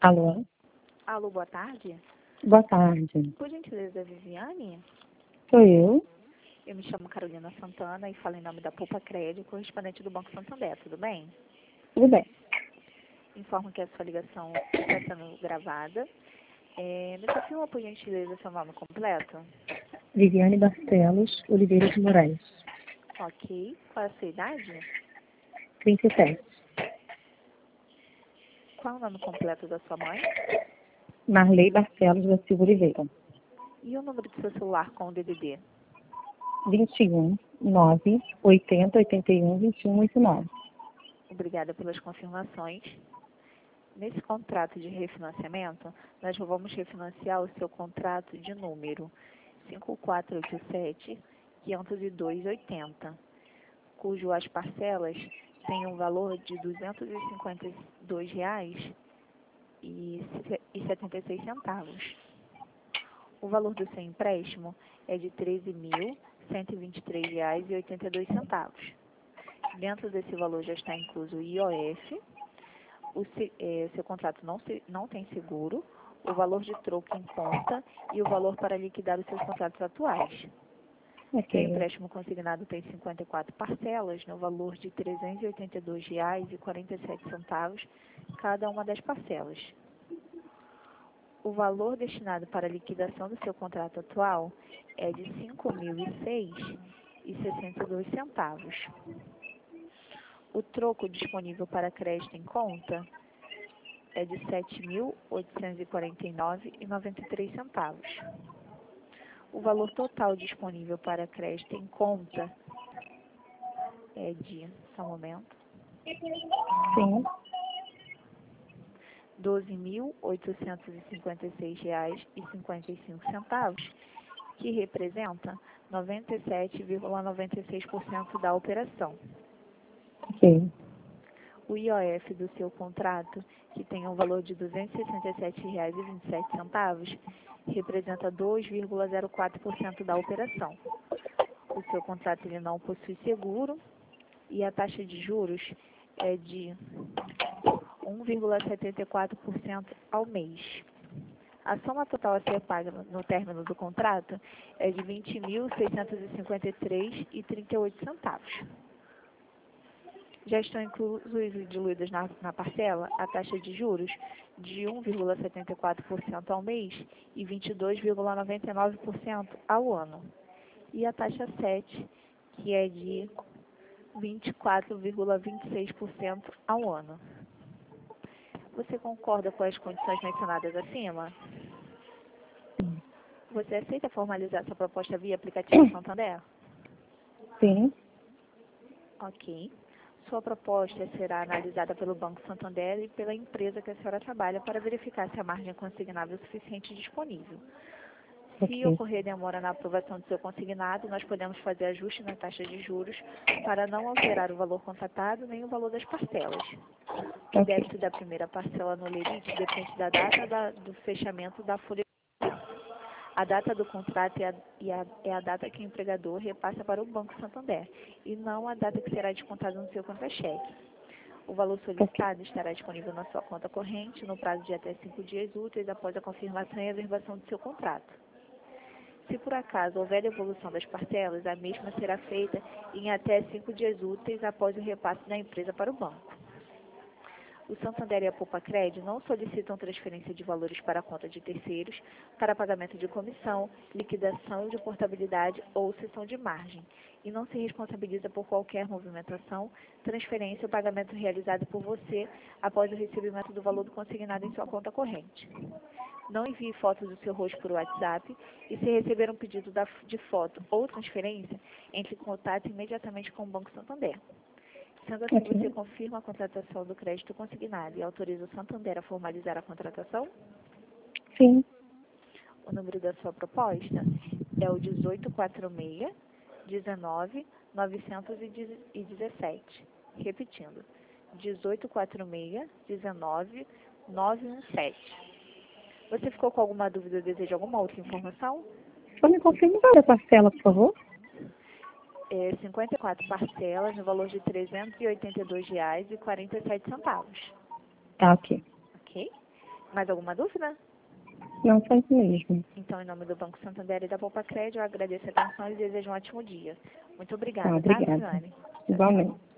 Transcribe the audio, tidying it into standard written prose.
Alô? Alô, boa tarde. Boa tarde. Por gentileza, Viviane? Sou eu? Eu me chamo Carolina Santana e falo em nome da Poupa Crédito, correspondente do Banco Santander, tudo bem? Tudo bem. Informo que a sua ligação está sendo gravada. Me confirma, por gentileza, seu nome completo? Viviane Barcelos Oliveira de Moraes. Ok. Qual é a sua idade? 37. Qual é o nome completo da sua mãe? Marley Barcelos da Silva Oliveira. E o número do seu celular com o DDD? 21 9 80 81 21 89. Obrigada pelas confirmações. Nesse contrato de refinanciamento, nós vamos refinanciar o seu contrato de número 5487-502,80, cujo as parcelas têm um valor de R$ 252,76. O valor do seu empréstimo é de R$ 13.123,82. Dentro desse valor já está incluso o IOF. Seu contrato não tem seguro, o valor de troco em conta e o valor para liquidar os seus contratos atuais. O Ok. empréstimo consignado tem 54 parcelas, no valor de R$ 382,47 cada uma das parcelas. O valor destinado para a liquidação do seu contrato atual é de R$ 5.006,62. O troco disponível para crédito em conta é de R$ 7.849,93. O valor total disponível para crédito em conta é de, só um momento, Sim. R$ 12.856,55, que representa 97,96% da operação. Ok. O IOF do seu contrato, que tem um valor de R$ 267,27, representa 2,04% da operação. O seu contrato ele não possui seguro e a taxa de juros é de 1,74% ao mês. A soma total a ser paga no término do contrato é de R$ 20.653,38. Já estão inclusos e diluídos na parcela a taxa de juros de 1,74% ao mês e 22,99% ao ano. E a taxa 7, que é de 24,26% ao ano. Você concorda com as condições mencionadas acima? Você aceita formalizar sua proposta via aplicativo Santander? Sim. Ok. Sua proposta será analisada pelo Banco Santander e pela empresa que a senhora trabalha para verificar se a margem consignável é suficiente e disponível. Se Ok. ocorrer demora na aprovação do seu consignado, nós podemos fazer ajuste na taxa de juros para não alterar o valor contratado nem o valor das parcelas. O Ok. débito da primeira parcela no lerite depende da data do fechamento da folha. A data do contrato é a data que o empregador repassa para o Banco Santander e não a data que será descontada no seu contra-cheque. O valor solicitado estará disponível na sua conta corrente no prazo de até 5 dias úteis após a confirmação e averbação do seu contrato. Se por acaso houver evolução das parcelas, a mesma será feita em até 5 dias úteis após o repasse da empresa para o banco. O Santander e a Poupa Crédito não solicitam transferência de valores para a conta de terceiros, para pagamento de comissão, liquidação de portabilidade ou cessão de margem, e não se responsabiliza por qualquer movimentação, transferência ou pagamento realizado por você após o recebimento do valor do consignado em sua conta corrente. Não envie fotos do seu rosto por WhatsApp e, se receber um pedido de foto ou transferência, entre em contato imediatamente com o Banco Santander. Sendo assim, Ok. você confirma a contratação do crédito consignado e autoriza o Santander a formalizar a contratação? Sim. O número da sua proposta é o 1846-19-917. Repetindo, 1846-19-917. Você ficou com alguma dúvida ou deseja alguma outra informação? Só me confirma o valor da parcela, por favor. 54 parcelas no valor de R$ 382,47. Tá, ok. Ok? Mais alguma dúvida? Não, só isso mesmo. Então, em nome do Banco Santander e da Poupa Crédito, eu agradeço a atenção e desejo um ótimo dia. Muito Tá, obrigada, tá, obrigada. Suzane? Tchau, tchau. Igualmente.